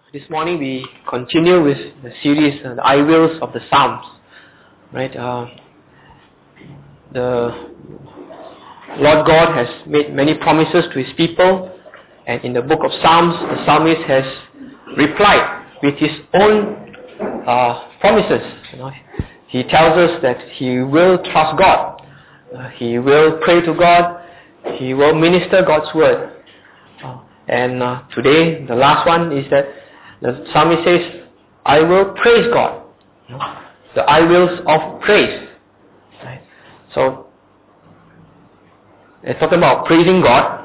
This morning we continue with the series, the I Wills of the Psalms. Right? The Lord God has made many promises to His people, and in the book of Psalms, the psalmist has replied with his own promises. He tells us that he will trust God, he will pray to God, he will minister God's word. And today, the last one is that the psalmist says, I will praise God. The I wills of praise. Right? So, it's talking about praising God.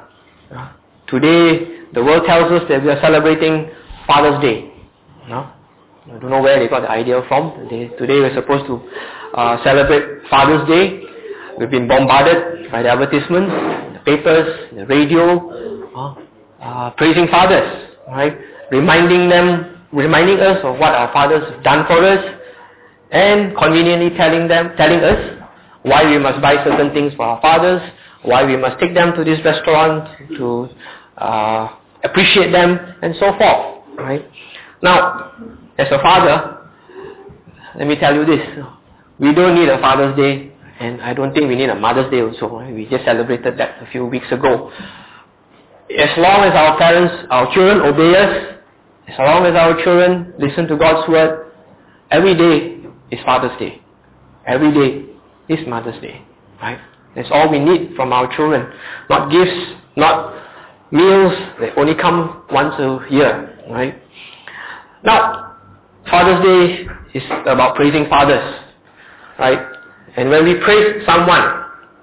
Today, the world tells us that we are celebrating Father's Day. I don't know where they got the idea from. Today we're supposed to celebrate Father's Day. We've been bombarded by the advertisements, the papers, the radio, praising fathers, right? Reminding us of what our fathers have done for us, and conveniently telling us why we must buy certain things for our fathers, why we must take them to this restaurant to appreciate them, and so forth, right? Now, as a father, let me tell you this: we don't need a Father's Day, and I don't think we need a Mother's Day also. Right? We just celebrated that a few weeks ago. As long as our parents, our children obey us, as long as our children listen to God's word, every day is Father's Day. Every day is Mother's Day. Right? That's all we need from our children. Not gifts, not meals that only come once a year. Right? Now, Father's Day is about praising fathers. Right? And when we praise someone,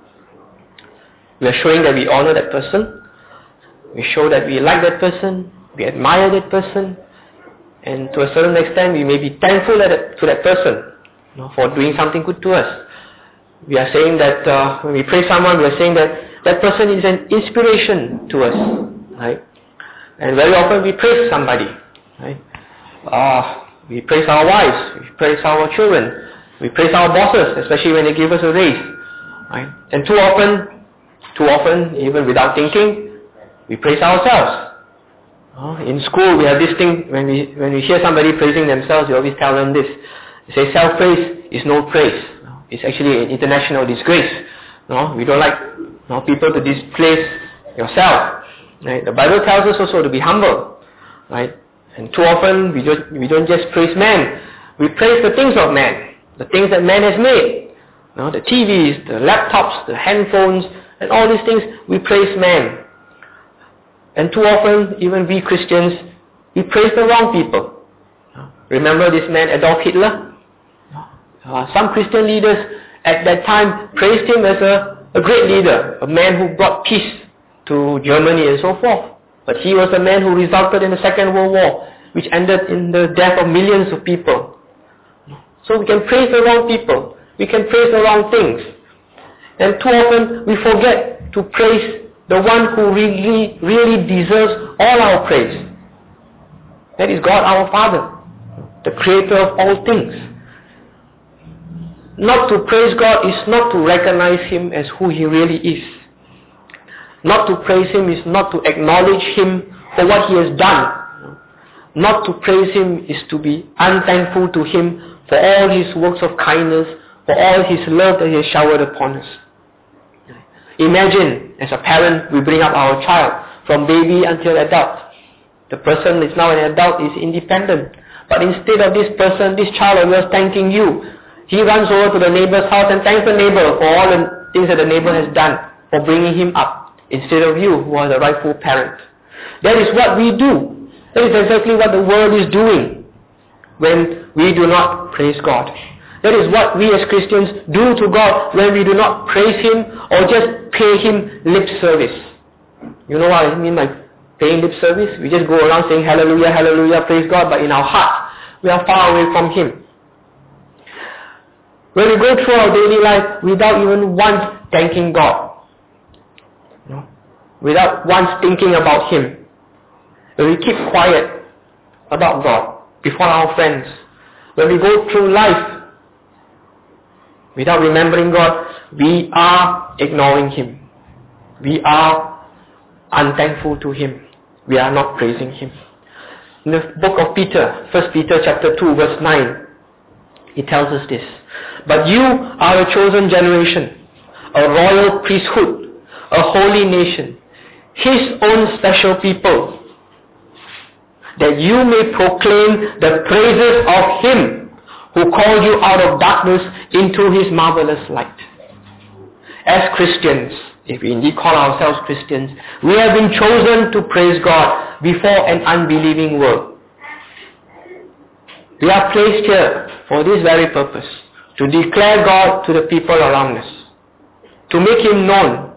we are showing that we honor that person. We show that we like that person, we admire that person, and to a certain extent we may be thankful to that person for doing something good to us. We are saying that when we praise someone, we are saying that that person is an inspiration to us. Right? And very often we praise somebody. Right? We praise our wives, we praise our children, we praise our bosses, especially when they give us a raise. Right? And too often, even without thinking, we praise ourselves. In school, we have this thing, when we hear somebody praising themselves, we always tell them this. They say self-praise is no praise. It's actually an international disgrace. We don't like people to displace yourself. Right? The Bible tells us also to be humble. Right? And too often, we don't just praise man. We praise the things of man. The things that man has made. The TVs, the laptops, the handphones, and all these things, we praise man. And too often, even we Christians, we praise the wrong people. Remember this man Adolf Hitler? Some Christian leaders at that time praised him as a great leader, a man who brought peace to Germany and so forth. But he was a man who resulted in the Second World War, which ended in the death of millions of people. So we can praise the wrong people. We can praise the wrong things. And too often, we forget to praise the one who really deserves all our praise. That is God our Father, the creator of all things. Not to praise God is not to recognize Him as who He really is. Not to praise Him is not to acknowledge Him for what He has done. Not to praise Him is to be unthankful to Him for all His works of kindness, for all His love that He has showered upon us. Imagine, as a parent, we bring up our child from baby until adult. The person is now an adult, is independent. But instead of this person, this child of yours thanking you, he runs over to the neighbor's house and thanks the neighbor for all the things that the neighbor has done for bringing him up, instead of you, who are the rightful parent. That is what we do. That is exactly what the world is doing when we do not praise God. That is what we as Christians do to God when we do not praise Him or just pay Him lip service. You know what I mean by paying lip service? We just go around saying hallelujah, hallelujah, praise God, but in our heart, we are far away from Him. When we go through our daily life without even once thanking God, without once thinking about Him, when we keep quiet about God before our friends, when we go through life without remembering God, we are ignoring Him. We are unthankful to Him. We are not praising Him. In the book of Peter, 1 Peter chapter 2 verse 9, it tells us this. But you are a chosen generation, a royal priesthood, a holy nation, His own special people, that you may proclaim the praises of Him who called you out of darkness into His marvelous light. As Christians, if we indeed call ourselves Christians, we have been chosen to praise God before an unbelieving world. We are placed here for this very purpose, to declare God to the people around us, to make Him known,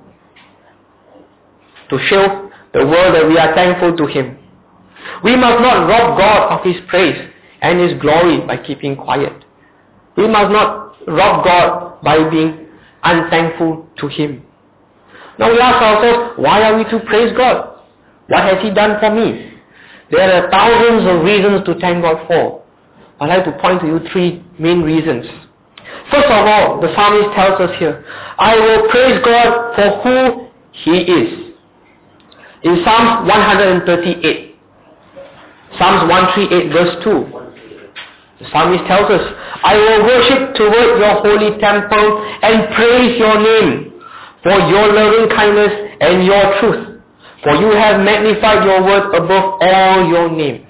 to show the world that we are thankful to Him. We must not rob God of His praise and His glory by keeping quiet. We must not rob God by being unthankful to Him. Now we ask ourselves, why are we to praise God? What has He done for me? There are thousands of reasons to thank God for. I'd like to point to you three main reasons. First of all, the psalmist tells us here, I will praise God for who He is. In Psalms 138, Psalms 138 verse 2, the psalmist tells us, I will worship toward your holy temple and praise your name for your loving kindness and your truth. For you have magnified your word above all your name.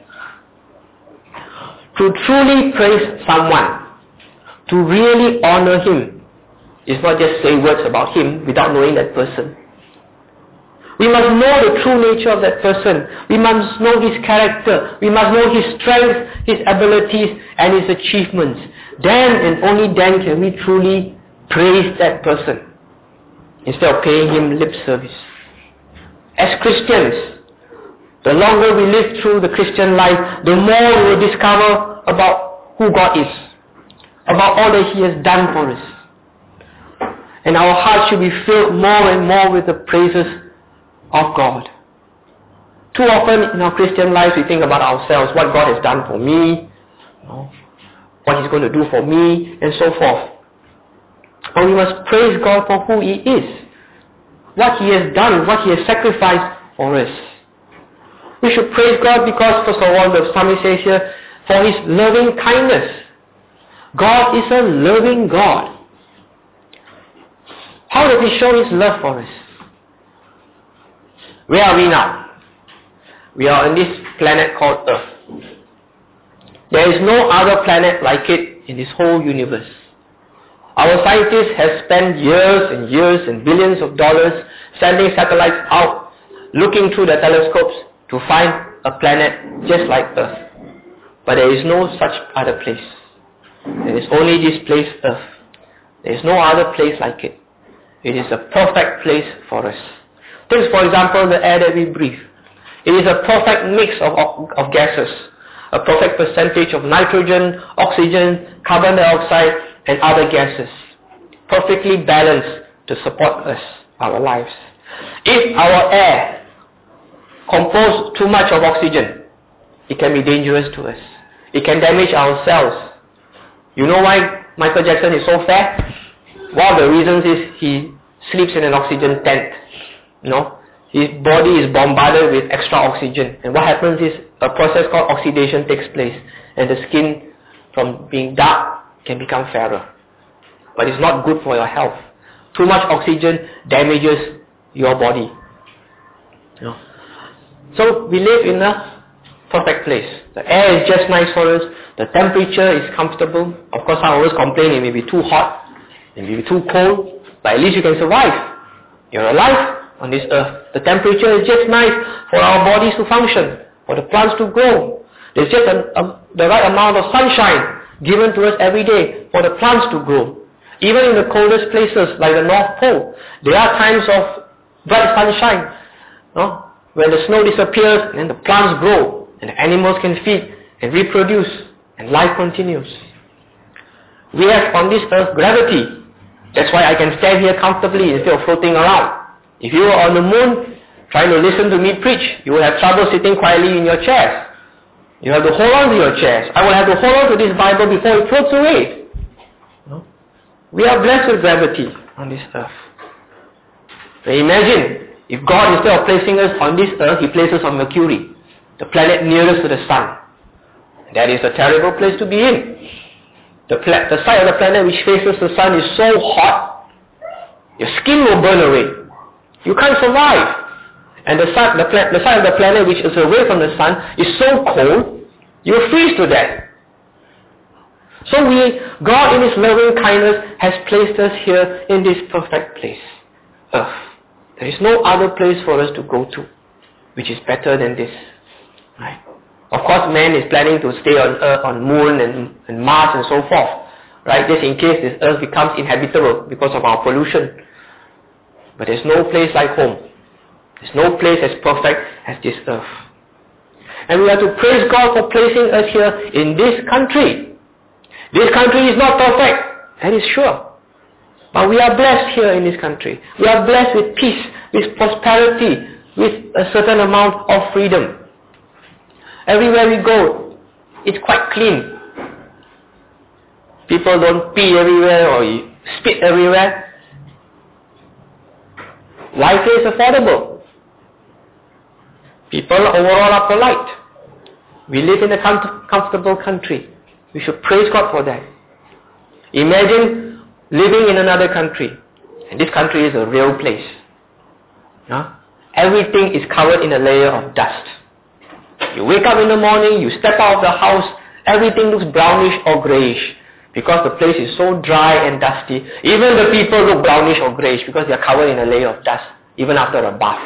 To truly praise someone, to really honor him, is not just say words about him without knowing that person. We must know the true nature of that person. We must know his character. We must know his strengths, his abilities, and his achievements. Then and only then can we truly praise that person, instead of paying him lip service. As Christians, the longer we live through the Christian life, the more we will discover about who God is, about all that He has done for us. And our hearts should be filled more and more with the praises of God. Too often in our Christian lives we think about ourselves, what God has done for me, what He's going to do for me, and so forth. But we must praise God for who He is, what He has done, what He has sacrificed for us. We should praise God because, first of all, the psalmist says here, for His loving kindness. God is a loving God. How does He show His love for us? Where are we now? We are on this planet called Earth. There is no other planet like it in this whole universe. Our scientists have spent years and years and billions of dollars sending satellites out, looking through the telescopes to find a planet just like Earth. But there is no such other place. There is only this place, Earth. There is no other place like it. It is a perfect place for us. Take, for example, the air that we breathe. It is a perfect mix of gases, a perfect percentage of nitrogen, oxygen, carbon dioxide, and other gases, perfectly balanced to support us, our lives. If our air composed too much of oxygen, it can be dangerous to us. It can damage our cells. You know why Michael Jackson is so fat? One of the reasons is he sleeps in an oxygen tent. His body is bombarded with extra oxygen, and what happens is a process called oxidation takes place, and the skin, from being dark, can become fairer. But it's not good for your health. Too much oxygen damages your body. So we live in a perfect place. The air is just nice for us. The temperature is comfortable. Of course, I always complain it may be too hot, it may be too cold, but at least you can survive. You're alive on this earth. The temperature is just nice for our bodies to function, for the plants to grow. There's just the right amount of sunshine given to us every day for the plants to grow. Even in the coldest places like the North Pole, there are times of bright sunshine, when the snow disappears and the plants grow and the animals can feed and reproduce and life continues. We have on this earth gravity. That's why I can stand here comfortably instead of floating around. If you were on the moon trying to listen to me preach, you will have trouble sitting quietly in your chairs. You have to hold on to your chairs. I will have to hold on to this Bible before it floats away. We are blessed with gravity on this earth. So imagine if God, instead of placing us on this earth, He places us on Mercury. the planet nearest to the sun. That is a terrible place to be in. The side of the planet which faces the sun is so hot, your skin will burn away. You can't survive. And the side of the planet which is away from the sun is so cold, you will freeze to death. So God in His loving kindness has placed us here in this perfect place, Earth. There is no other place for us to go to which is better than this. Right? Of course, man is planning to stay on Earth, on Moon and Mars and so forth. Right? Just in case this Earth becomes inhabitable because of our pollution. But there's no place like home. There's no place as perfect as this Earth. And we have to praise God for placing us here in this country. This country is not perfect, that is sure. But we are blessed here in this country. We are blessed with peace, with prosperity, with a certain amount of freedom. Everywhere we go, it's quite clean. People don't pee everywhere or spit everywhere. Life is affordable. People overall are polite. We live in a comfortable country. We should praise God for that. Imagine living in another country. And this country is a real place. Everything is covered in a layer of dust. You wake up in the morning, you step out of the house, everything looks brownish or greyish. Because the place is so dry and dusty. Even the people look brownish or greyish because they are covered in a layer of dust, even after a bath.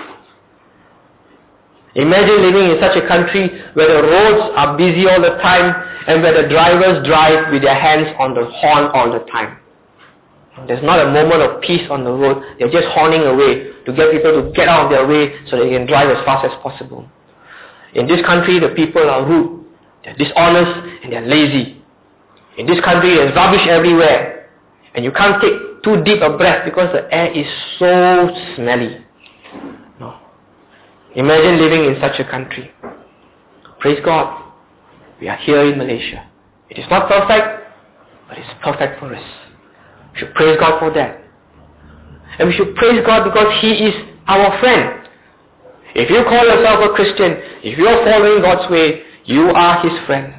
Imagine living in such a country where the roads are busy all the time and where the drivers drive with their hands on the horn all the time. There's not a moment of peace on the road. They're just horning away to get people to get out of their way so they can drive as fast as possible. In this country, the people are rude, they're dishonest, and they're lazy. In this country, there's rubbish everywhere. And you can't take too deep a breath because the air is so smelly. No. Imagine living in such a country. Praise God. We are here in Malaysia. It is not perfect, but it's perfect for us. We should praise God for that. And we should praise God because He is our friend. If you call yourself a Christian, if you are following God's way, you are His friend.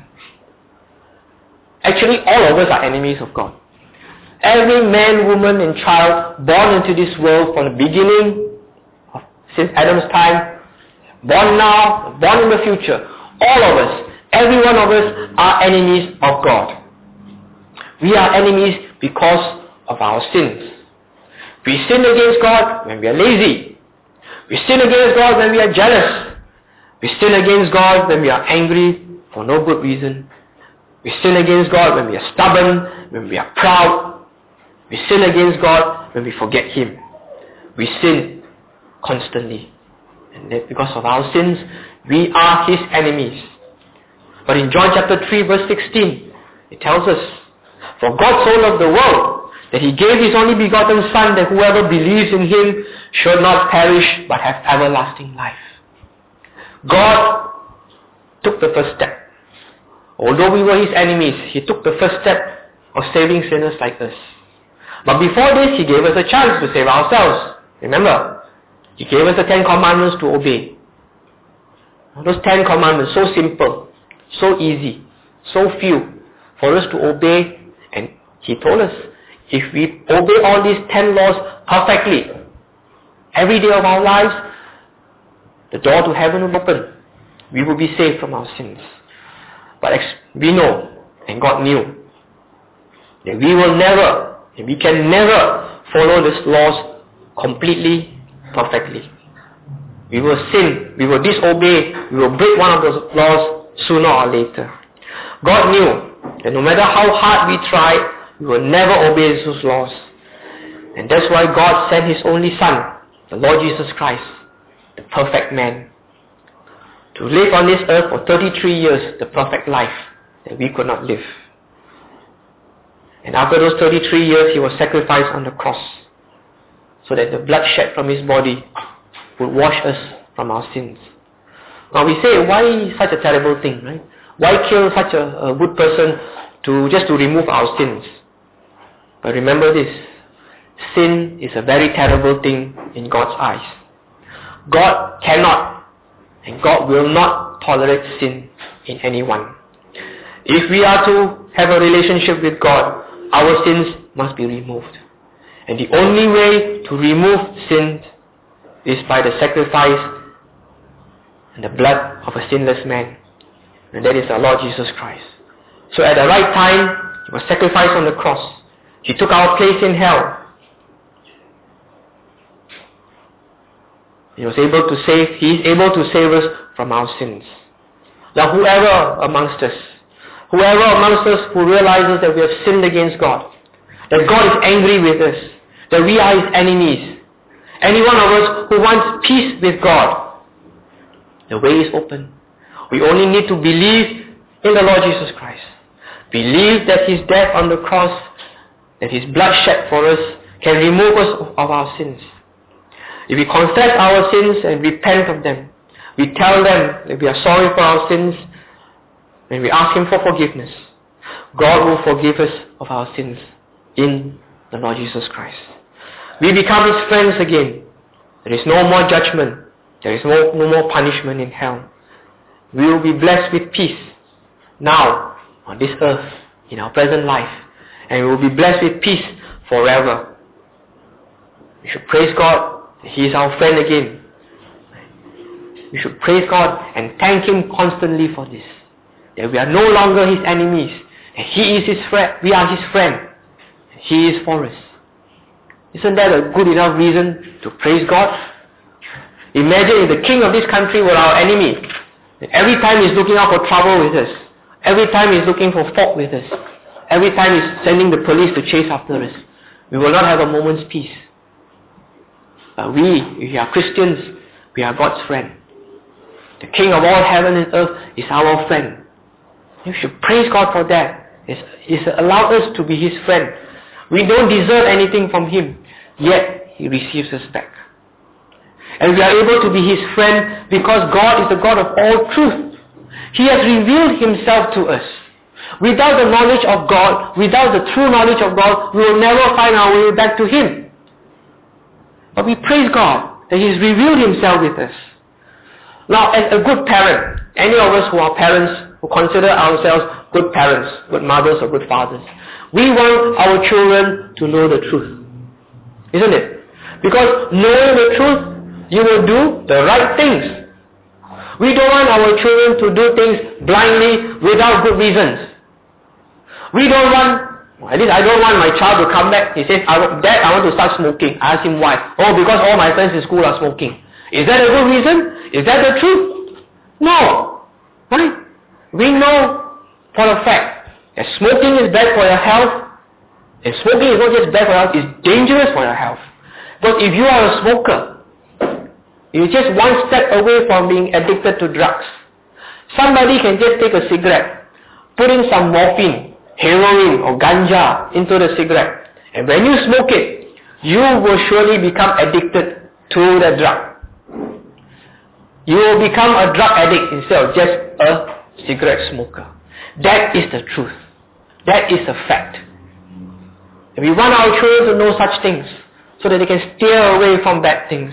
Actually, all of us are enemies of God. Every man, woman and child born into this world from the beginning, since Adam's time, born now, born in the future, all of us, every one of us are enemies of God. We are enemies because of our sins. We sin against God when we are lazy. We sin against God when we are jealous. We sin against God when we are angry for no good reason. We sin against God when we are stubborn, when we are proud. We sin against God when we forget Him. We sin constantly. And that because of our sins, we are His enemies. But in John chapter 3 verse 16, it tells us, "For God so loved the world, that He gave His only begotten Son, that whoever believes in Him should not perish, but have everlasting life." God took the first step. Although we were His enemies, He took the first step of saving sinners like us. But before this, He gave us a chance to save ourselves. Remember, He gave us the 10 Commandments to obey. Those 10 Commandments, so simple, so easy, so few for us to obey. And He told us, if we obey all these 10 laws perfectly, every day of our lives, the door to heaven will open. We will be saved from our sins. But we know, and God knew, that we will never, and we can never follow these laws completely, perfectly. We will sin, we will disobey, we will break one of those laws sooner or later. God knew that no matter how hard we try, we will never obey those laws. And that's why God sent His only Son, the Lord Jesus Christ, the perfect man, to live on this earth for 33 years, the perfect life that we could not live. And after those 33 years, He was sacrificed on the cross, so that the blood shed from His body would wash us from our sins. Now we say, why such a terrible thing, right? Why kill such a good person just to remove our sins? But remember this, sin is a very terrible thing in God's eyes. God cannot and God will not not tolerate sin in anyone. If we are to have a relationship with God, our sins must be removed. And the only way to remove sin is by the sacrifice and the blood of a sinless man. And that is our Lord Jesus Christ. So at the right time, He was sacrificed on the cross. He took our place in hell. He is able to save us from our sins. Now whoever amongst us who realizes that we have sinned against God, that God is angry with us, that we are His enemies, any one of us who wants peace with God, the way is open. We only need to believe in the Lord Jesus Christ. Believe that His death on the cross, that His blood shed for us, can remove us of our sins. If we confess our sins and repent of them, we tell them that we are sorry for our sins, and we ask Him for forgiveness, God will forgive us of our sins in the Lord Jesus Christ. We become His friends again. There is no more judgment. There is no more punishment in hell. We will be blessed with peace now on this earth, in our present life, and we will be blessed with peace forever. We should praise God that He is our friend again. We should praise God and thank Him constantly for this, that we are no longer His enemies, and He is His friend. We are His friend. He is for us. Isn't that a good enough reason to praise God? Imagine if the king of this country were our enemy. Every time he's looking out for trouble with us. Every time he's looking for fault with us. Every time he's sending the police to chase after us. We will not have a moment's peace. But if we are Christians, we are God's friend. The King of all heaven and earth is our friend. You should praise God for that. He's allowed us to be His friend. We don't deserve anything from Him, yet He receives us back. And we are able to be His friend because God is the God of all truth. He has revealed Himself to us. Without the knowledge of God, without the true knowledge of God, we will never find our way back to Him. But we praise God that He has revealed Himself with us. Now, as a good parent, any of us who are parents, who consider ourselves good parents, good mothers or good fathers, we want our children to know the truth. Isn't it? Because knowing the truth, you will do the right things. We don't want our children to do things blindly without good reasons. We don't want, at least I don't want my child to come back. He says, Dad, I want to start smoking. I ask him why. Oh, because all my friends in school are smoking. Is that a good reason? Is that the truth? No. Right? We know for a fact that smoking is bad for your health. And smoking is not just bad for your health, it's dangerous for your health. But if you are a smoker, you're just one step away from being addicted to drugs. Somebody can just take a cigarette, put in some morphine, heroin or ganja into the cigarette. And when you smoke it, you will surely become addicted to the drug. You will become a drug addict instead of just a cigarette smoker. That is the truth. That is a fact. And we want our children to know such things so that they can steer away from bad things.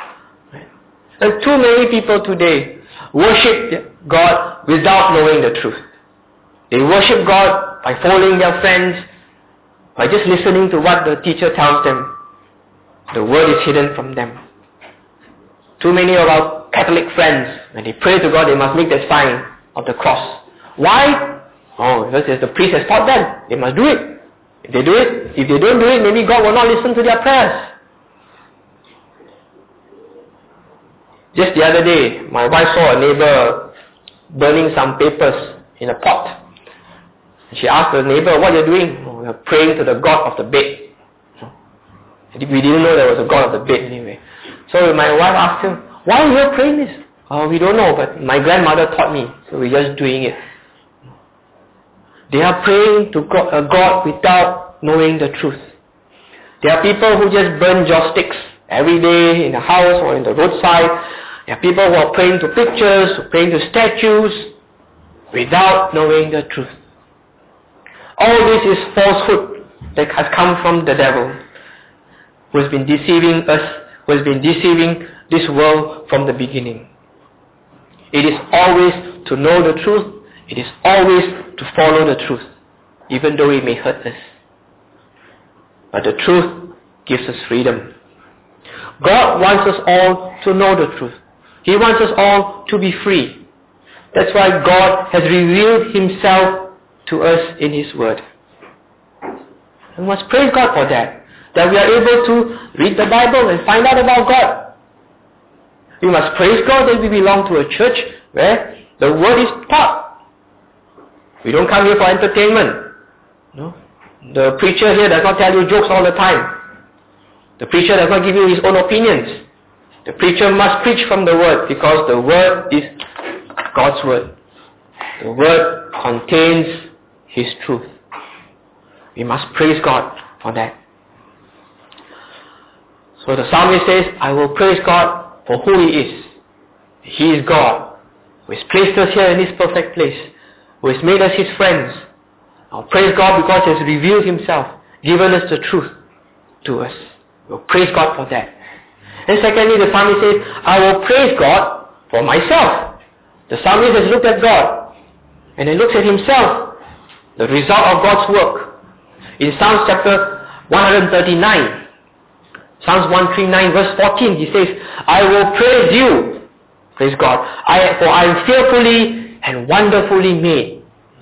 And too many people today worship God without knowing the truth. They worship God by following their friends, by just listening to what the teacher tells them. The word is hidden from them. Too many of our Catholic friends, when they pray to God, they must make the sign of the cross. Why? Oh, because the priest has taught them. They must do it. If they do it, if they don't do it, maybe God will not listen to their prayers. Just the other day, my wife saw a neighbor burning some papers in a pot. She asked the neighbor, what are you doing? Oh, we are praying to the God of the bed. We didn't know there was a God of the bed anyway. So my wife asked him, why are you praying this? Oh, we don't know, but my grandmother taught me, so we're just doing it. They are praying to a God without knowing the truth. There are people who just burn joss sticks every day in the house or in the roadside. There are people who are praying to pictures, praying to statues, without knowing the truth. All this is falsehood that has come from the devil, who has been deceiving us, who has been deceiving this world from the beginning. It is always to know the truth. It is always to follow the truth, even though it may hurt us. But the truth gives us freedom. God wants us all to know the truth. He wants us all to be free. That's why God has revealed Himself to us in His Word. We must praise God for that we are able to read the Bible and find out about God. We must praise God that we belong to a church where the Word is taught. We don't come here for entertainment. No? The preacher here does not tell you jokes all the time. The preacher does not give you his own opinions. The preacher must preach from the Word, because the Word is God's Word. The Word contains His truth. We must praise God for that. So the psalmist says, I will praise God for who He is. He is God, who has placed us here in this perfect place, who has made us His friends. I'll praise God because He has revealed Himself, given us the truth to us. We'll praise God for that. And secondly, the psalmist says, I will praise God for myself. The psalmist has looked at God, and he looks at himself, the result of God's work. In Psalms chapter 139, Psalms 139 verse 14, he says, I will praise you, praise God, for I am fearfully and wonderfully made.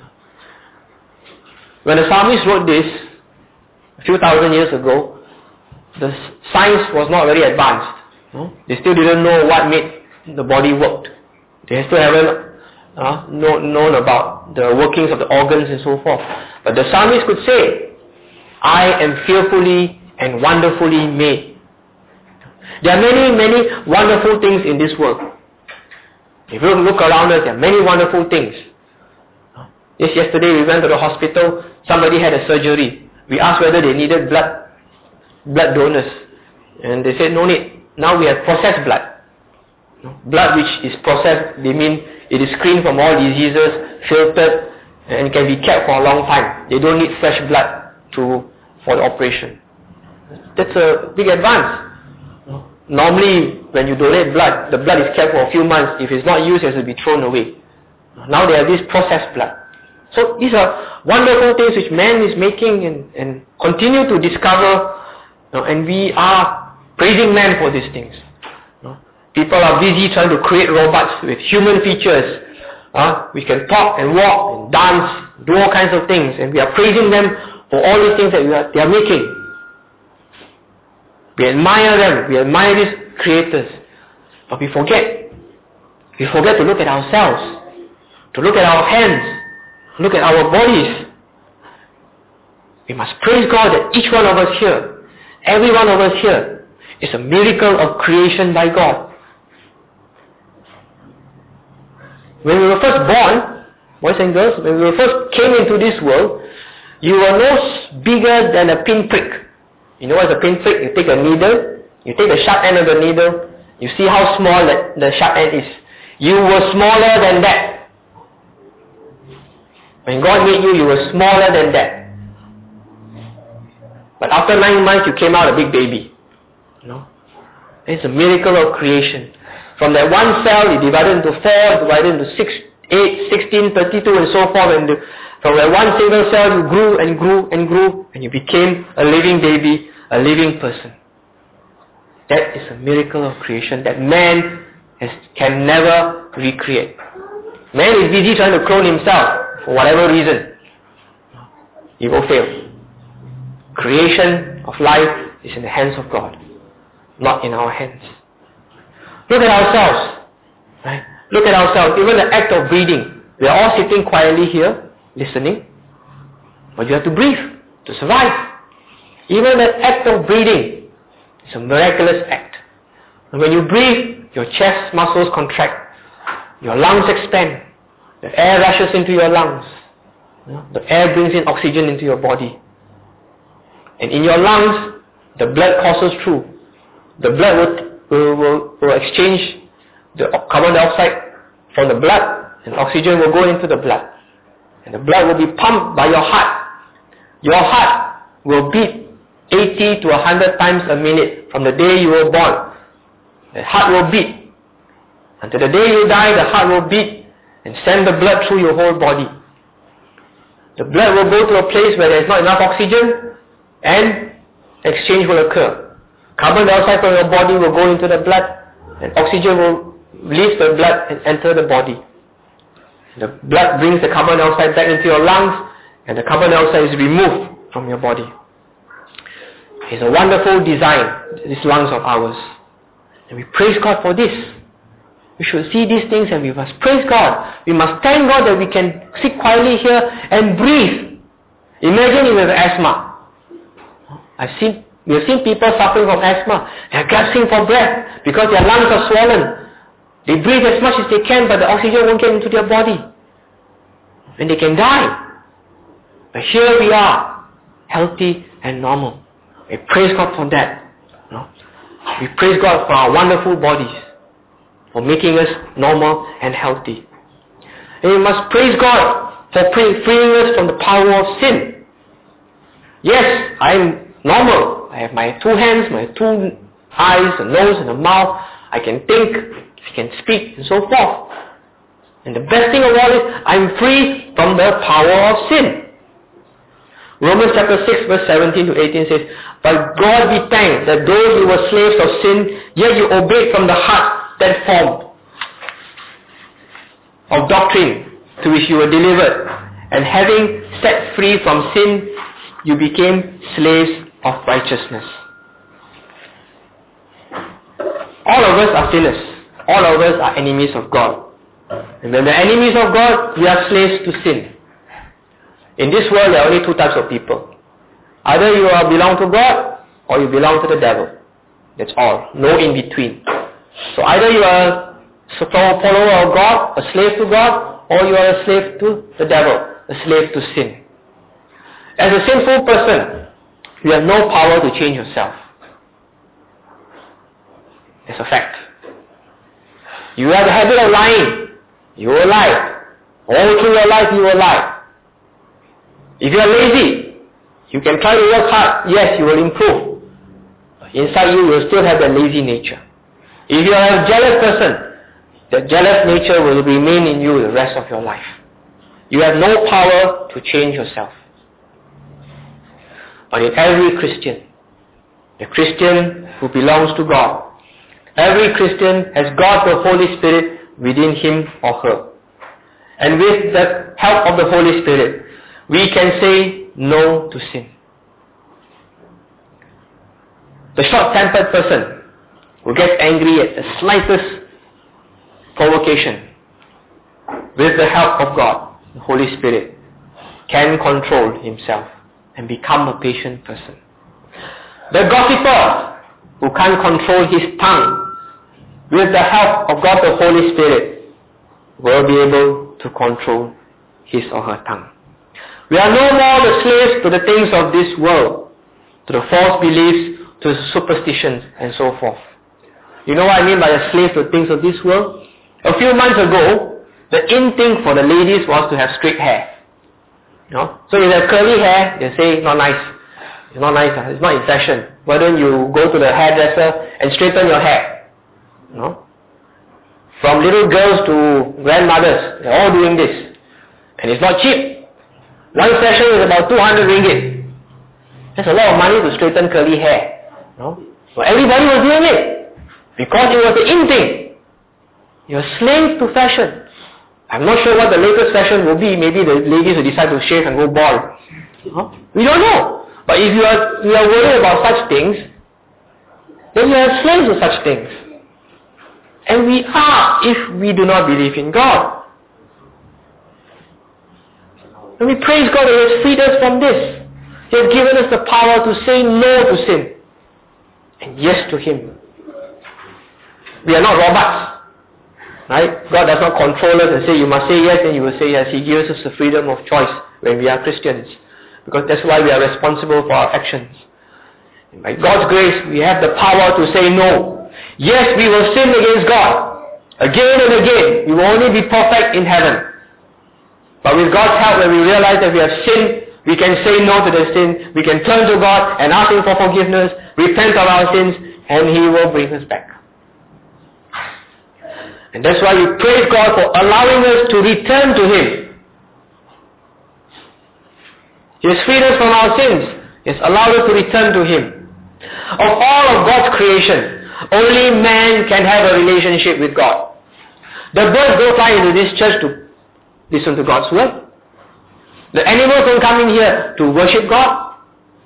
When the psalmist wrote this, a few thousand years ago, the science was not very advanced. No? They still didn't know what made the body work. They still haven't known about the workings of the organs and so forth. But the psalmist could say, I am fearfully and wonderfully made. There are many, many wonderful things in this world. If you look around us, there are many wonderful things. Just yesterday we went to the hospital, somebody had a surgery. We asked whether they needed blood donors. And they said no need. Now we have processed blood. Blood which is processed, they mean it is screened from all diseases, filtered, and can be kept for a long time. They don't need fresh blood for the operation. That's a big advance. Normally when you donate blood, the blood is kept for a few months. If it's not used, it has to be thrown away. Now they have this processed blood. So these are wonderful things which man is making and continue to discover, and we are praising man for these things. People are busy trying to create robots with human features. We can talk and walk and dance, do all kinds of things, and we are praising them for all these things that they are making. We admire them, we admire these creators, but we forget to look at ourselves, to look at our hands, look at our bodies. We must praise God that each one of us here, every one of us here, is a miracle of creation by God. When we were first born, boys and girls, when we first came into this world, you were no bigger than a pinprick. You know what is a pinprick? You take a needle, you take the sharp end of the needle, you see how small the sharp end is. You were smaller than that. When God made you, you were smaller than that. But after 9 months, you came out a big baby. It's a miracle of creation. From that one cell, it divided into 4, divided into 6, 8, 16, 32, and so forth. And from that one single cell, you grew and grew and grew, and you became a living baby, a living person. That is a miracle of creation that man can never recreate. Man is busy trying to clone himself for whatever reason. He will fail. Creation of life is in the hands of God, not in our hands. Look at ourselves. Right? Look at ourselves. Even the act of breathing. We are all sitting quietly here, listening. But you have to breathe to survive. Even the act of breathing is a miraculous act. And when you breathe, your chest muscles contract. Your lungs expand. The air rushes into your lungs. The air brings in oxygen into your body. And in your lungs, the blood courses through. The blood will exchange the carbon dioxide from the blood, and oxygen will go into the blood. And the blood will be pumped by your heart. Your heart will beat 80 to 100 times a minute from the day you were born. The heart will beat. Until the day you die, the heart will beat and send the blood through your whole body. The blood will go to a place where there is not enough oxygen and exchange will occur. Carbon dioxide from your body will go into the blood and oxygen will leave the blood and enter the body. The blood brings the carbon dioxide back into your lungs and the carbon dioxide is removed from your body. It's a wonderful design, these lungs of ours. And we praise God for this. We should see these things and we must praise God. We must thank God that we can sit quietly here and breathe. Imagine if we have asthma. We have seen people suffering from asthma. They are gasping for breath because their lungs are swollen. They breathe as much as they can, but the oxygen won't get into their body. And they can die. But here we are, healthy and normal. We praise God for that. We praise God for our wonderful bodies, for making us normal and healthy. And we must praise God for freeing us from the power of sin. Yes, I am normal. I have my 2 hands, my 2 eyes, a nose and a mouth. I can think, I can speak and so forth. And the best thing of all is I am free from the power of sin. Romans chapter 6 verse 17 to 18 says, "But God be thanked that though you were slaves of sin, yet you obeyed from the heart that form of doctrine to which you were delivered. And having set free from sin, you became slaves of righteousness." All of us are sinners. All of us are enemies of God. And when we're enemies of God, we are slaves to sin. In this world, there are only 2 types of people. Either you belong to God, or you belong to the devil. That's all. No in between. So either you are a follower of God, a slave to God, or you are a slave to the devil, a slave to sin. As a sinful person, you have no power to change yourself. It's a fact. You have the habit of lying. You will lie. All through your life you will lie. If you are lazy, you can try to work hard. Yes, you will improve. But inside you will still have that lazy nature. If you are a jealous person, that jealous nature will remain in you the rest of your life. You have no power to change yourself. But in every Christian, the Christian who belongs to God, every Christian has got the Holy Spirit within him or her. And with the help of the Holy Spirit, we can say no to sin. The short-tempered person who gets angry at the slightest provocation, with the help of God, the Holy Spirit, can control himself and become a patient person. The gossiper who can't control his tongue, with the help of God the Holy Spirit, will be able to control his or her tongue. We are no more the slaves to the things of this world, to the false beliefs, to superstitions and so forth. You know what I mean by a slave to the things of this world? A few months ago, the in thing for the ladies was to have straight hair. So if you have curly hair, they say not nice. It's not nice, it's not in fashion. Why don't you go to the hairdresser and straighten your hair? From little girls to grandmothers, they're all doing this. And it's not cheap. One session is about 200 ringgit. That's a lot of money to straighten curly hair. So everybody was doing it because it was the in thing. You're slave to fashion. I'm not sure what the latest fashion will be. Maybe the ladies will decide to shave and go bald. We don't know. But if you are worried about such things, then you are slaves to such things. And we are if we do not believe in God. And we praise God that He has freed us from this. He has given us the power to say no to sin and yes to Him. We are not robots. Right? God does not control us and say you must say yes and you will say yes. He gives us the freedom of choice when we are Christians. Because that's why we are responsible for our actions. And by God's grace, we have the power to say no. Yes, we will sin against God. Again and again. We will only be perfect in heaven. But with God's help, when we realize that we have sinned, we can say no to the sin. We can turn to God and ask Him for forgiveness, repent of our sins, and He will bring us back. And that's why we praise God for allowing us to return to Him. He has freed us from our sins. He has allowed us to return to Him. Of all of God's creation, only man can have a relationship with God. The birds don't fly into this church to listen to God's word. The animals don't come in here to worship God.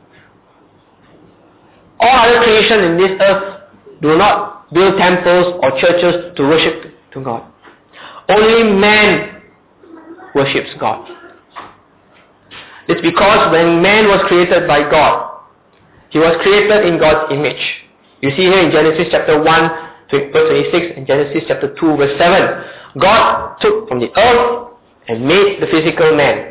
All other creation in this earth do not build temples or churches to worship to God. Only man worships God. It's because when man was created by God, he was created in God's image. You see here in Genesis chapter 1, verse 26, and Genesis chapter 2, verse 7. God took from the earth and made the physical man.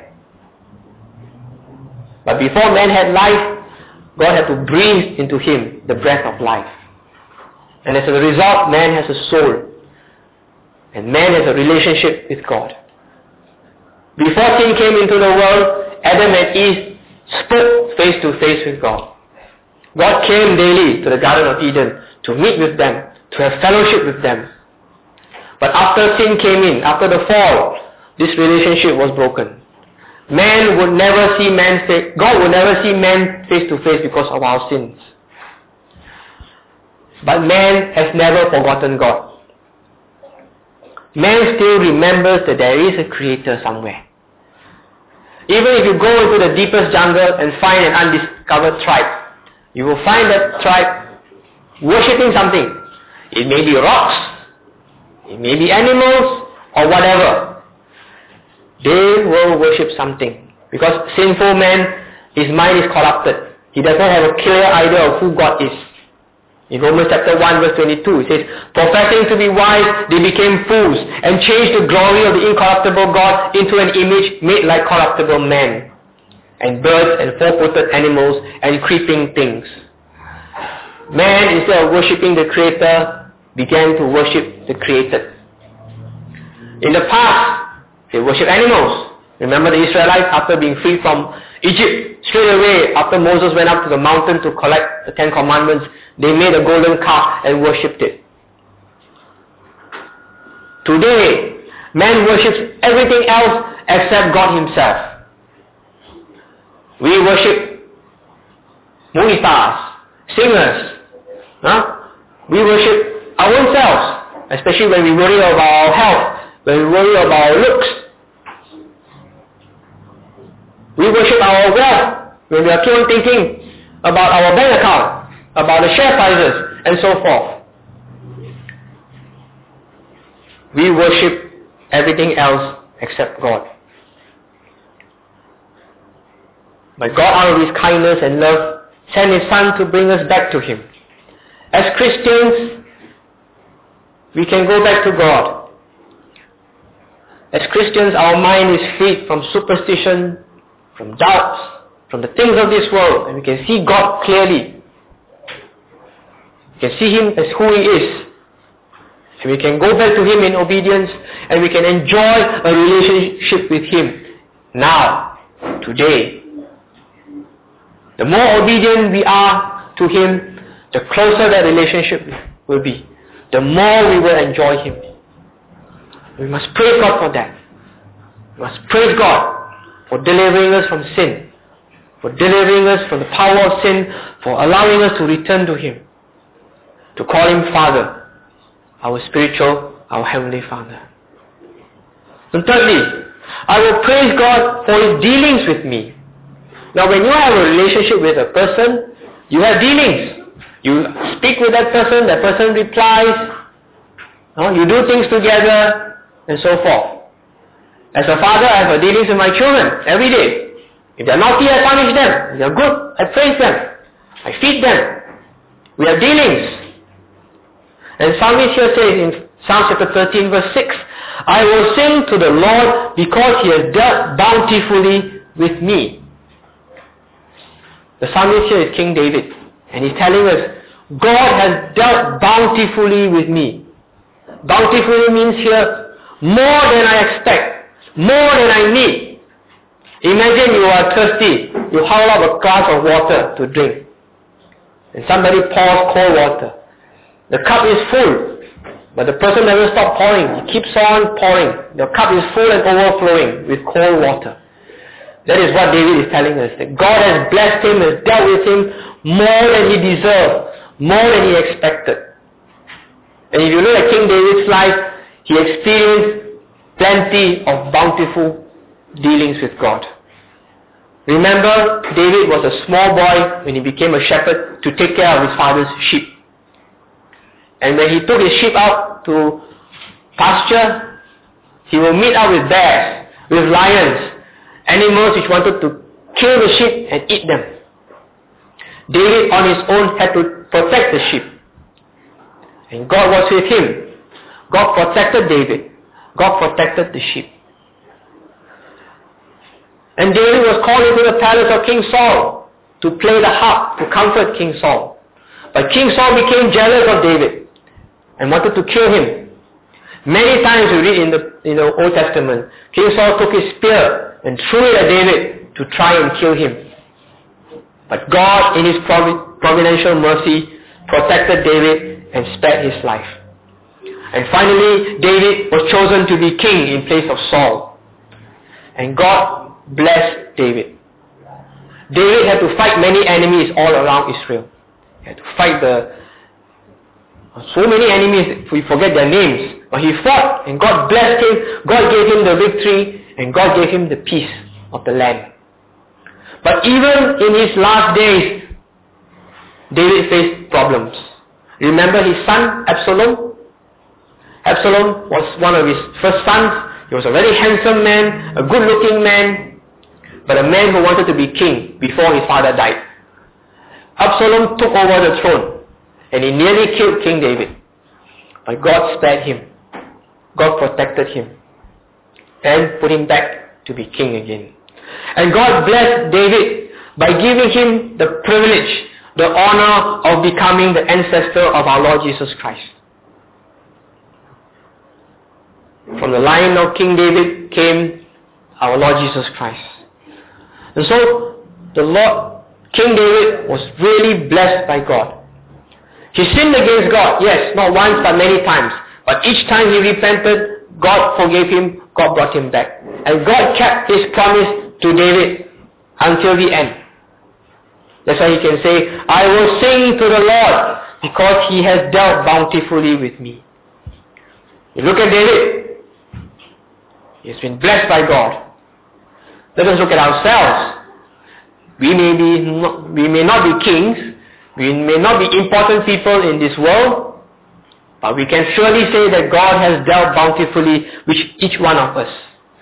But before man had life, God had to breathe into him the breath of life. And as a result, man has a soul. And man has a relationship with God. Before sin came into the world, Adam and Eve spoke face to face with God. God came daily to the Garden of Eden to meet with them, to have fellowship with them. But after sin came in, after the fall, this relationship was broken. Man would never see man face, God would never see man face to face because of our sins. But man has never forgotten God. Man still remembers that there is a creator somewhere. Even if you go into the deepest jungle and find an undiscovered tribe, you will find that tribe worshipping something. It may be rocks, it may be animals, or whatever. They will worship something. Because sinful man, his mind is corrupted. He does not have a clear idea of who God is. In Romans chapter 1 verse 22, it says, professing to be wise, they became fools and changed the glory of the incorruptible God into an image made like corruptible man, and birds and four-footed animals and creeping things. Man, instead of worshipping the Creator, began to worship the created. In the past, they worshipped animals. Remember the Israelites, after being freed from Egypt, straight away after Moses went up to the mountain to collect the 10 commandments, they made a golden calf and worshipped it. Today, man worships everything else except God Himself. We worship movie stars, singers. We worship our own selves, especially when we worry about our health, when we worry about our looks. We worship our wealth when we are keep on thinking about our bank account, about the share prices, and so forth. We worship everything else except God. But God, out of His kindness and love, sent His Son to bring us back to Him. As Christians, we can go back to God. As Christians, our mind is freed from superstition, from doubts, from the things of this world, and we can see God clearly. We can see Him as who He is. And we can go back to Him in obedience, and we can enjoy a relationship with Him now, today. The more obedient we are to Him, the closer that relationship will be. The more we will enjoy Him. We must praise God for that. We must praise God for delivering us from sin, for delivering us from the power of sin, for allowing us to return to Him, to call Him Father, our spiritual, our Heavenly Father. And thirdly, I will praise God for His dealings with me. Now when you have a relationship with a person, you have dealings. You speak with that person replies, you do things together, and so forth. As a father, I have dealings with my children every day. If they are naughty, I punish them. If they are good, I praise them. I feed them. We have dealings. And Psalmist here says in Psalm chapter 13 verse 6, I will sing to the Lord because He has dealt bountifully with me. The psalmist here is King David, and he's telling us, God has dealt bountifully with me. Bountifully means here, more than I expect, more than I need. Imagine you are thirsty, you haul up a glass of water to drink, and somebody pours cold water. The cup is full, But the person never stops pouring. He keeps on pouring. The cup is full and overflowing with cold water. That is what David is telling us. That God has blessed him, has dealt with him more than he deserved, more than he expected. And if you look at King David's life, he experienced plenty of bountiful dealings with God. Remember, David was a small boy when he became a shepherd to take care of his father's sheep. And when he took his sheep out to pasture, he will meet up with bears, with lions, animals which wanted to kill the sheep and eat them. David on his own had to protect the sheep. And God was with him. God protected David. God protected the sheep. And David was called into the palace of King Saul to play the harp to comfort King Saul. But King Saul became jealous of David and wanted to kill him. Many times we read in the Old Testament, King Saul took his spear and threw it at David to try and kill him. But God, in his providential mercy, protected David and spared his life. And finally, David was chosen to be king in place of Saul. And God blessed David. David had to fight many enemies all around Israel. He had to fight so many enemies, we forget their names. But he fought and God blessed him. God gave him the victory and God gave him the peace of the land. But even in his last days, David faced problems. Remember his son Absalom? Absalom was one of his first sons. He was a very handsome man, a good-looking man, but a man who wanted to be king before his father died. Absalom took over the throne and he nearly killed King David. But God spared him. God protected him and put him back to be king again. And God blessed David by giving him the privilege, the honor of becoming the ancestor of our Lord Jesus Christ. From the line of King David came our Lord Jesus Christ. And so King David was really blessed by God. He sinned against God, yes, not once but many times. But each time he repented, God forgave him, God brought him back. And God kept his promise to David until the end. That's why he can say, I will sing to the Lord because he has dealt bountifully with me. You look at David. He's been blessed by God. Let us look at ourselves. We may not be kings. We may not be important people in this world. But we can surely say that God has dealt bountifully with each one of us.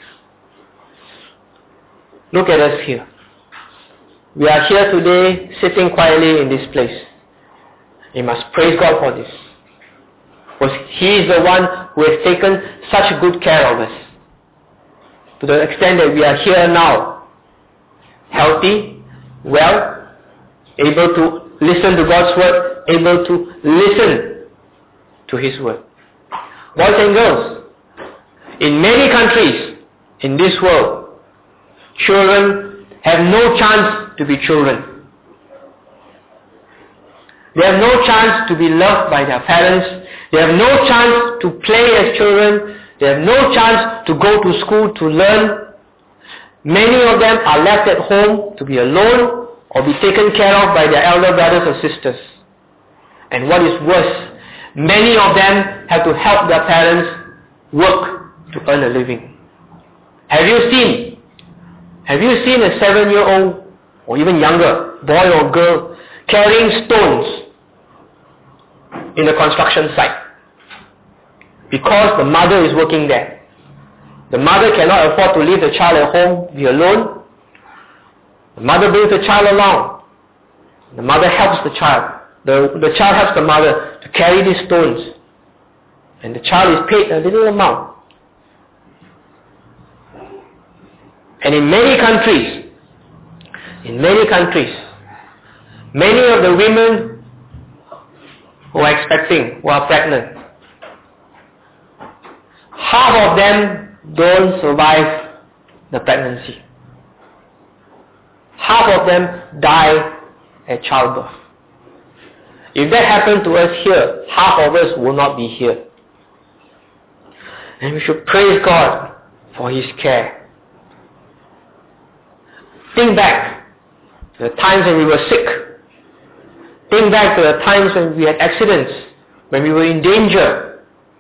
Look at us here. We are here today sitting quietly in this place. We must praise God for this. Because He is the one who has taken such good care of us. To the extent that we are here now, healthy, well, able to listen to God's word, able to listen to His word. Boys and girls, in many countries in this world, children have no chance to be children. They have no chance to be loved by their parents. They have no chance to play as children. They have no chance to go to school to learn. Many of them are left at home to be alone or be taken care of by their elder brothers or sisters. And what is worse, many of them have to help their parents work to earn a living. Have you seen a 7-year-old or even younger boy or girl carrying stones in a construction site? Because the mother is working there. The mother cannot afford to leave the child at home, be alone. The mother brings the child along. The mother helps the child. The child helps the mother to carry these stones. And the child is paid a little amount. And in many countries, many of the women who are expecting, who are pregnant, half of them don't survive the pregnancy. Half of them die at childbirth. If that happened to us here, half of us will not be here. And we should praise God for His care. Think back to the times when we were sick. Think back to the times when we had accidents, when we were in danger.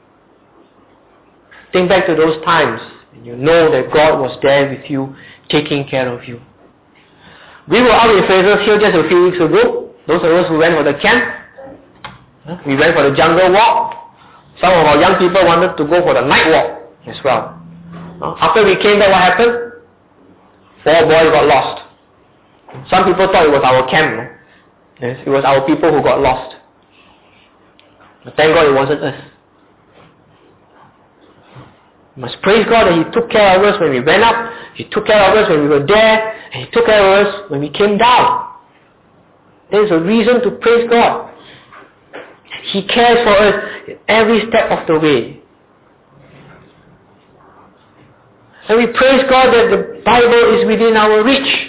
Think back to those times and you know that God was there with you, taking care of you. We were out in Fraser Hill just a few weeks ago. Those of us who went for the camp, we went for the jungle walk. Some of our young people wanted to go for the night walk as well. After we came back, what happened? 4 boys got lost. Some people thought it was our camp. Yes, it was our people who got lost. But thank God it wasn't us. We must praise God that He took care of us when we went up, He took care of us when we were there, and He took care of us when we came down. There is a reason to praise God. He cares for us in every step of the way. And we praise God that the Bible is within our reach.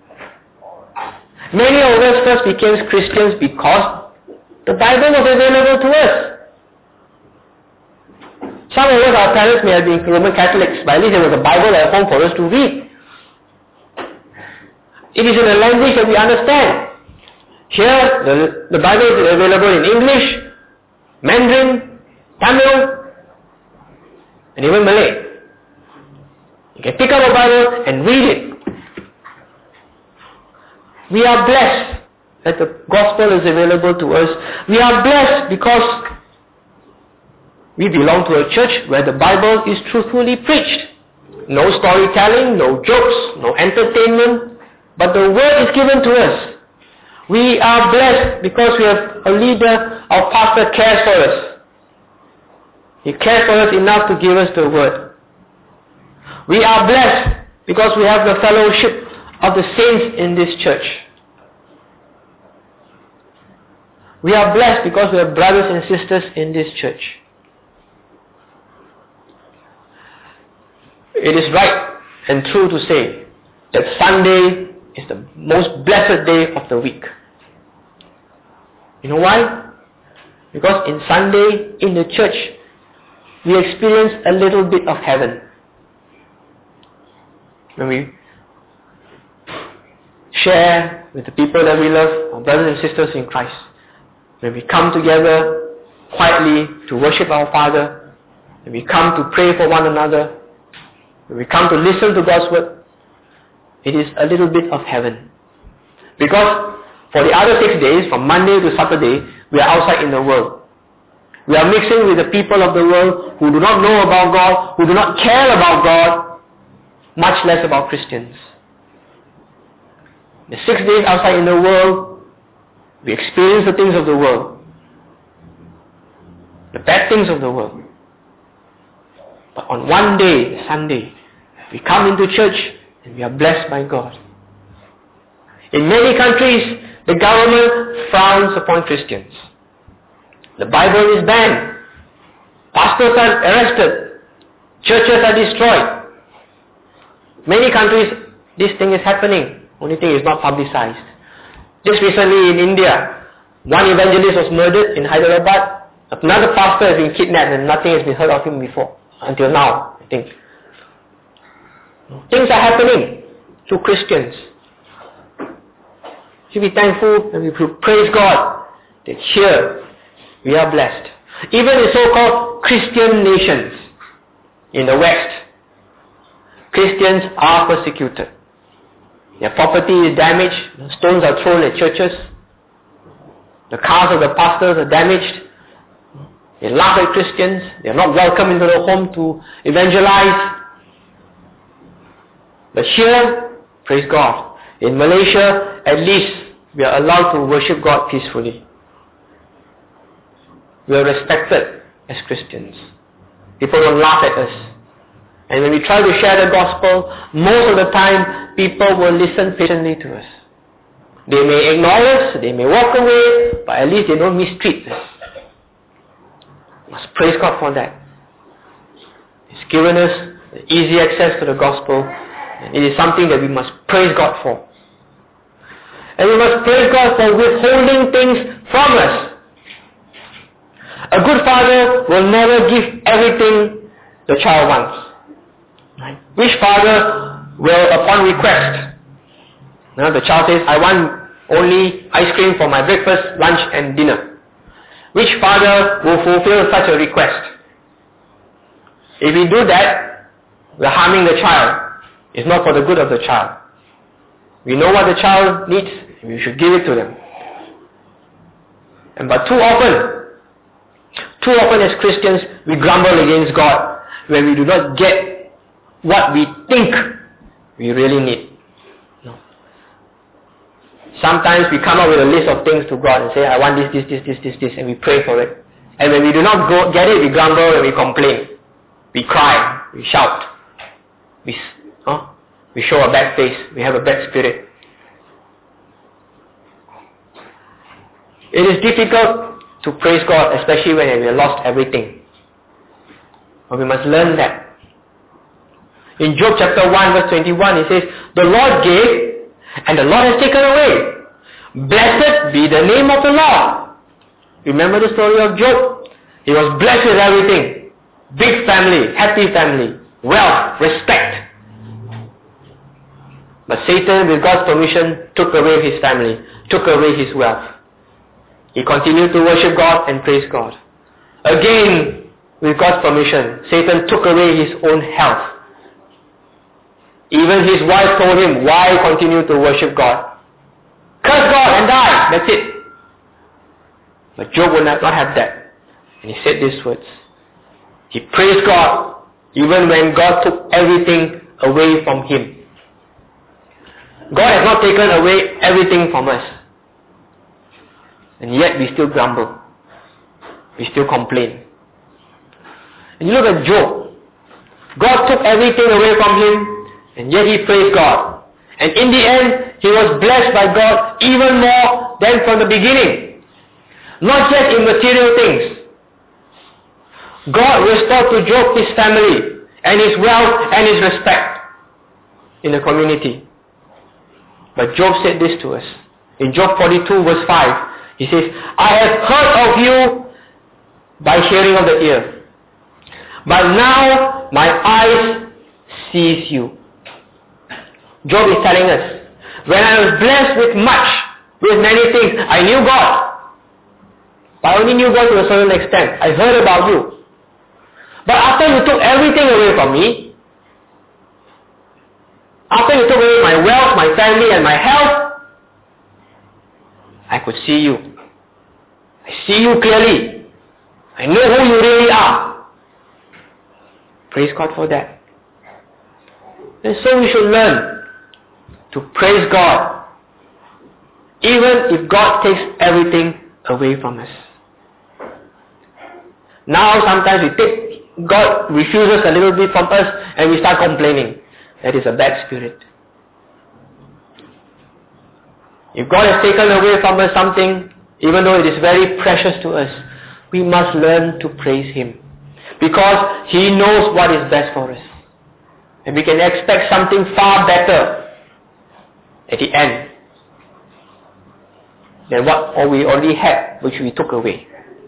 Many of us first became Christians because the Bible was available to us. Some of us, our parents may have been Roman Catholics, but at least there was a Bible at home for us to read. It is in a language that we understand. Here, the Bible is available in English, Mandarin, Tamil, and even Malay. You can pick up a Bible and read it. We are blessed that the gospel is available to us. We are blessed because we belong to a church where the Bible is truthfully preached. No storytelling, no jokes, no entertainment, but the word is given to us. We are blessed because we have a leader, our pastor cares for us. He cares for us enough to give us the word. We are blessed because we have the fellowship of the saints in this church. We are blessed because we have brothers and sisters in this church. It is right and true to say that Sunday is the most blessed day of the week. You know why? Because in Sunday, in the church, we experience a little bit of heaven. When we share with the people that we love, our brothers and sisters in Christ, when we come together quietly to worship our Father, when we come to pray for one another, when we come to listen to God's word, it is a little bit of heaven. Because for the other 6 days, from Monday to Saturday, we are outside in the world. We are mixing with the people of the world who do not know about God, who do not care about God, much less about Christians. The 6 days outside in the world, we experience the things of the world, the bad things of the world. But on one day, Sunday, we come into church and we are blessed by God. In many countries, the government frowns upon Christians. The Bible is banned. Pastors are arrested. Churches are destroyed. Many countries, this thing is happening. Only thing is not publicized. Just recently in India, one evangelist was murdered in Hyderabad. Another pastor has been kidnapped and nothing has been heard of him before. Until now, I think. Things are happening to Christians. We should be thankful and we should praise God that here we are blessed. Even in so-called Christian nations in the West, Christians are persecuted. Their property is damaged. Stones are thrown at churches. The cars of the pastors are damaged. They laugh at Christians. They are not welcome into the home to evangelize. But here, praise God, in Malaysia, at least we are allowed to worship God peacefully. We are respected as Christians. People don't laugh at us. And when we try to share the gospel, most of the time, people will listen patiently to us. They may ignore us, they may walk away, but at least they don't mistreat us. We must praise God for that. He's given us easy access to the gospel, and it is something that we must praise God for. And we must praise God for withholding things from us. A good father will never give everything the child wants? Right? Which father will, upon request, the child says, I want only ice cream for my breakfast, lunch and dinner. Which father will fulfill such a request? If we do that, we are harming the child. It's not for the good of the child. We know what the child needs, we should give it to them. But too often as Christians, we grumble against God when we do not get what we think we really need. No. Sometimes we come up with a list of things to God and say, I want this, and we pray for it. And when we do not get it, we grumble and we complain. We cry, we shout, we show a bad face, we have a bad spirit. It is difficult to praise God, especially when we have lost everything. But we must learn that. In Job chapter 1 verse 21 it says, the Lord gave and the Lord has taken away. Blessed be the name of the Lord. Remember the story of Job? He was blessed with everything. Big family, happy family, wealth, respect. But Satan, with God's permission, took away his family, took away his wealth. He continued to worship God and praise God. Again, with God's permission, Satan took away his own health. Even his wife told him, why continue to worship God? Curse God and die, that's it. But Job would not have that. And he said these words. He praised God even when God took everything away from him. God has not taken away everything from us. And yet we still grumble. We still complain. And you look at Job. God took everything away from him, and yet he praised God. And in the end, he was blessed by God even more than from the beginning. Not just in material things. God restored to Job his family and his wealth and his respect in the community. But Job said this to us. In Job 42 verse 5, he says, I have heard of you by hearing of the ear. But now my eyes sees you. Job is telling us, when I was blessed with much, with many things, I knew God. I only knew God to a certain extent. I heard about you. But after you took everything away from me, after you took away my wealth, my family and my health, I could see you. I see you clearly. I know who you really are. Praise God for that. And so we should learn to praise God, even if God takes everything away from us. Now sometimes God refuses a little bit from us and we start complaining. That is a bad spirit. If God has taken away from us something, even though it is very precious to us, we must learn to praise Him. Because He knows what is best for us. And we can expect something far better at the end than what we already had, which we took away.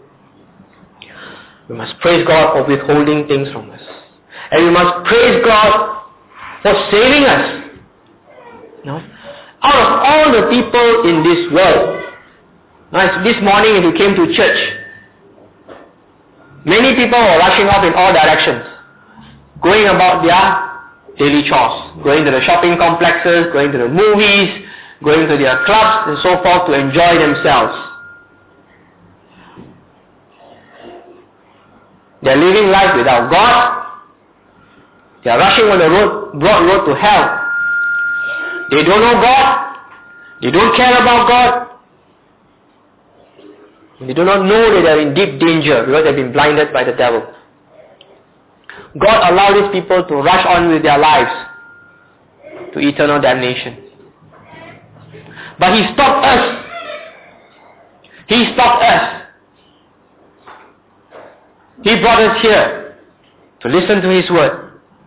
We must praise God for withholding things from us. And we must praise God for saving us. No? Out of all the people in this world, this morning when you came to church, many people were rushing off in all directions, going about their daily chores, going to the shopping complexes, going to the movies, going to their clubs and so forth to enjoy themselves. They are living life without God. They are rushing on the broad road to hell. They don't know God. They don't care about God. They do not know that they are in deep danger because they have been blinded by the devil. God allowed these people to rush on with their lives to eternal damnation. But He stopped us. He stopped us. He brought us here to listen to His word.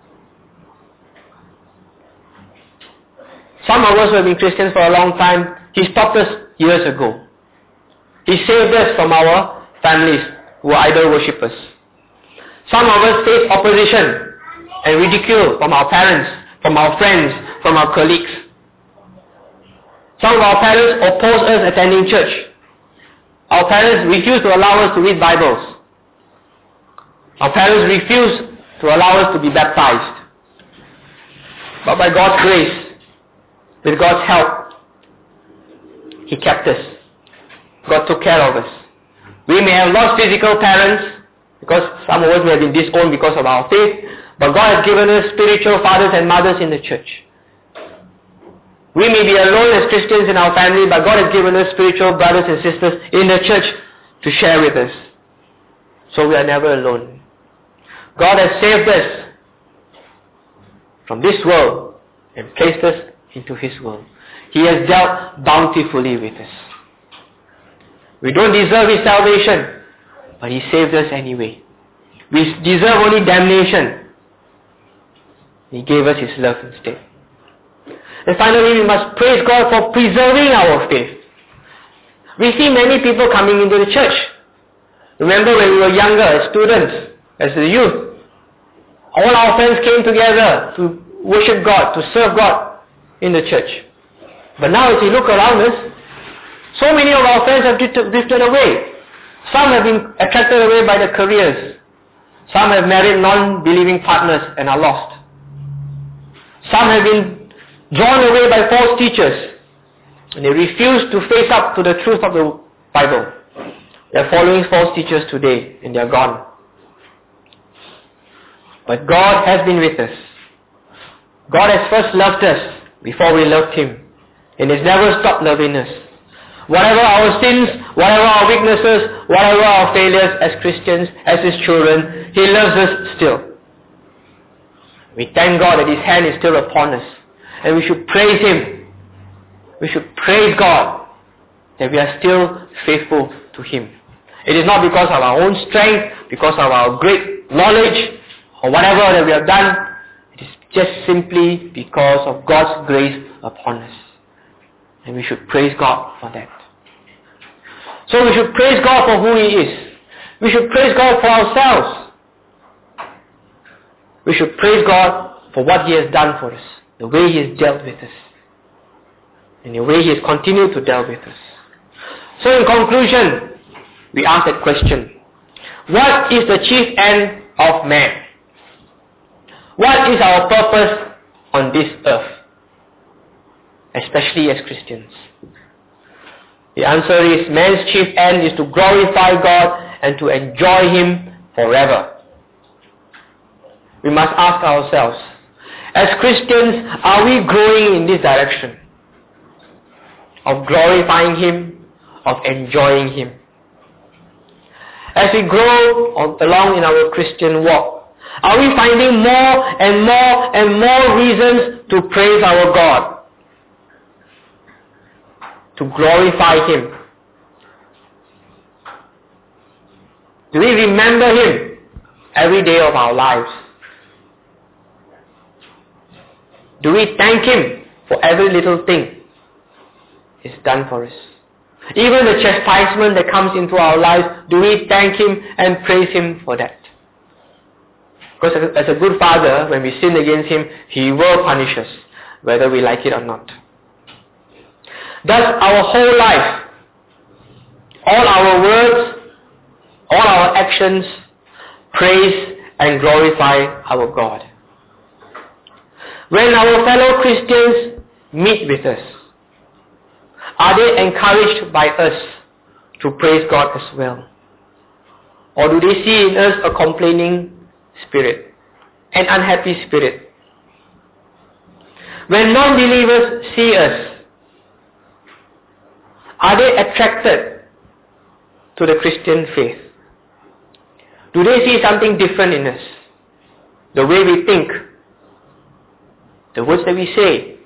Some of us who have been Christians for a long time, He stopped us years ago. He saved us from our families who are idol worshippers. Some of us face opposition and ridicule from our parents, from our friends, from our colleagues. Some of our parents oppose us attending church. Our parents refuse to allow us to read Bibles. Our parents refuse to allow us to be baptized. But by God's grace, with God's help, He kept us. God took care of us. We may have lost physical parents, because some of us may have been disowned because of our faith, but God has given us spiritual fathers and mothers in the church. We may be alone as Christians in our family, but God has given us spiritual brothers and sisters in the church to share with us. So we are never alone. God has saved us from this world and placed us into His world. He has dealt bountifully with us. We don't deserve His salvation, but He saved us anyway. We deserve only damnation. He gave us His love instead. And finally, we must praise God for preserving our faith. We see many people coming into the church. Remember when we were younger, as students, as the youth, all our friends came together to worship God, to serve God in the church. But now as we look around us, so many of our friends have drifted away. Some have been attracted away by their careers. Some have married non-believing partners and are lost. Some have been drawn away by false teachers, and they refuse to face up to the truth of the Bible. They are following false teachers today, and they are gone. But God has been with us. God has first loved us before we loved Him, and has never stopped loving us. Whatever our sins, whatever our weaknesses, whatever our failures as Christians, as His children, He loves us still. We thank God that His hand is still upon us. And we should praise Him. We should praise God that we are still faithful to Him. It is not because of our own strength, because of our great knowledge, or whatever that we have done. It is just simply because of God's grace upon us. And we should praise God for that. So we should praise God for who He is. We should praise God for ourselves. We should praise God for what He has done for us, the way He has dealt with us, and the way He has continued to deal with us. So in conclusion, we ask that question: what is the chief end of man? What is our purpose on this earth, especially as Christians? The answer is, man's chief end is to glorify God and to enjoy Him forever. We must ask ourselves, as Christians, are we growing in this direction of glorifying Him, of enjoying Him? As we grow along in our Christian walk, are we finding more and more and more reasons to praise our God, to glorify Him? Do we remember Him every day of our lives? Do we thank Him for every little thing He's done for us? Even the chastisement that comes into our lives, do we thank Him and praise Him for that? Because as a good father, when we sin against Him, He will punish us, whether we like it or not. Does our whole life, all our words, all our actions, praise and glorify our God? When our fellow Christians meet with us, are they encouraged by us to praise God as well? Or do they see in us a complaining spirit, an unhappy spirit? When non-believers see us, are they attracted to the Christian faith? Do they see something different in us? The way we think, the words that we say,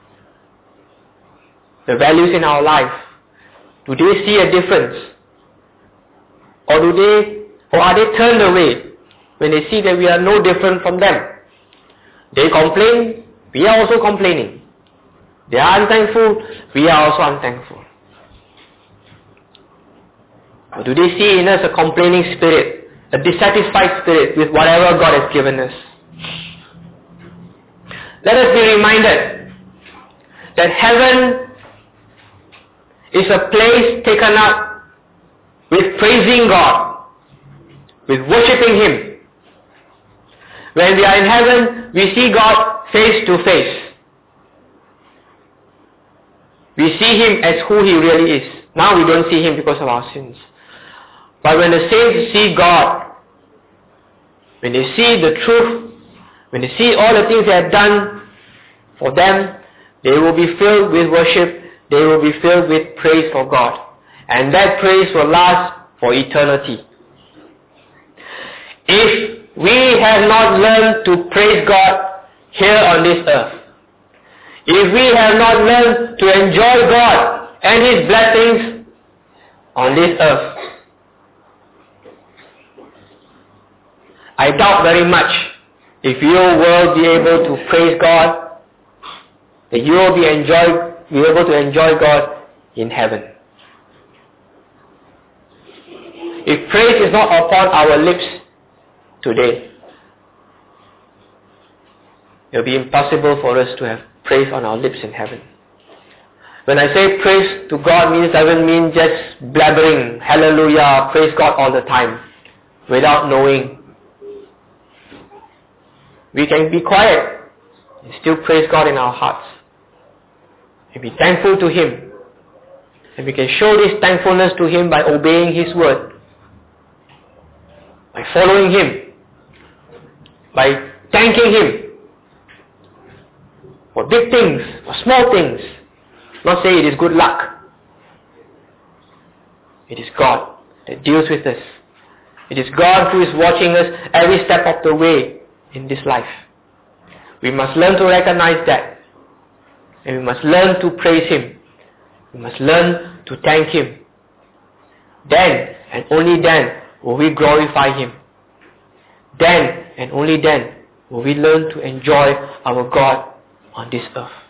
the values in our life, do they see a difference? Or are they turned away when they see that we are no different from them? They complain, we are also complaining. They are unthankful, we are also unthankful. Or do they see in us a complaining spirit, a dissatisfied spirit with whatever God has given us. Let us be reminded that heaven is a place taken up with praising God, with worshipping Him. When we are in heaven, we see God face to face. We see Him as who He really is. Now we don't see Him because of our sins. But when the saints see God, when they see the truth, when they see all the things they have done for them, they will be filled with worship, they will be filled with praise for God. And that praise will last for eternity. If we have not learned to praise God here on this earth, if we have not learned to enjoy God and His blessings on this earth, I doubt very much if you will be able to praise God, that you will be able to enjoy God in heaven. If praise is not upon our lips today, it will be impossible for us to have praise on our lips in heaven. When I say praise to God doesn't mean just blabbering, hallelujah, praise God all the time, without knowing. We can be quiet and still praise God in our hearts. And be thankful to Him. And we can show this thankfulness to Him by obeying His word, by following Him, by thanking Him for big things, for small things. Not say it is good luck. It is God that deals with us. It is God who is watching us every step of the way in this life. We must learn to recognize that. And we must learn to praise Him. We must learn to thank Him. Then, and only then, will we glorify Him. Then, and only then, will we learn to enjoy our God on this earth.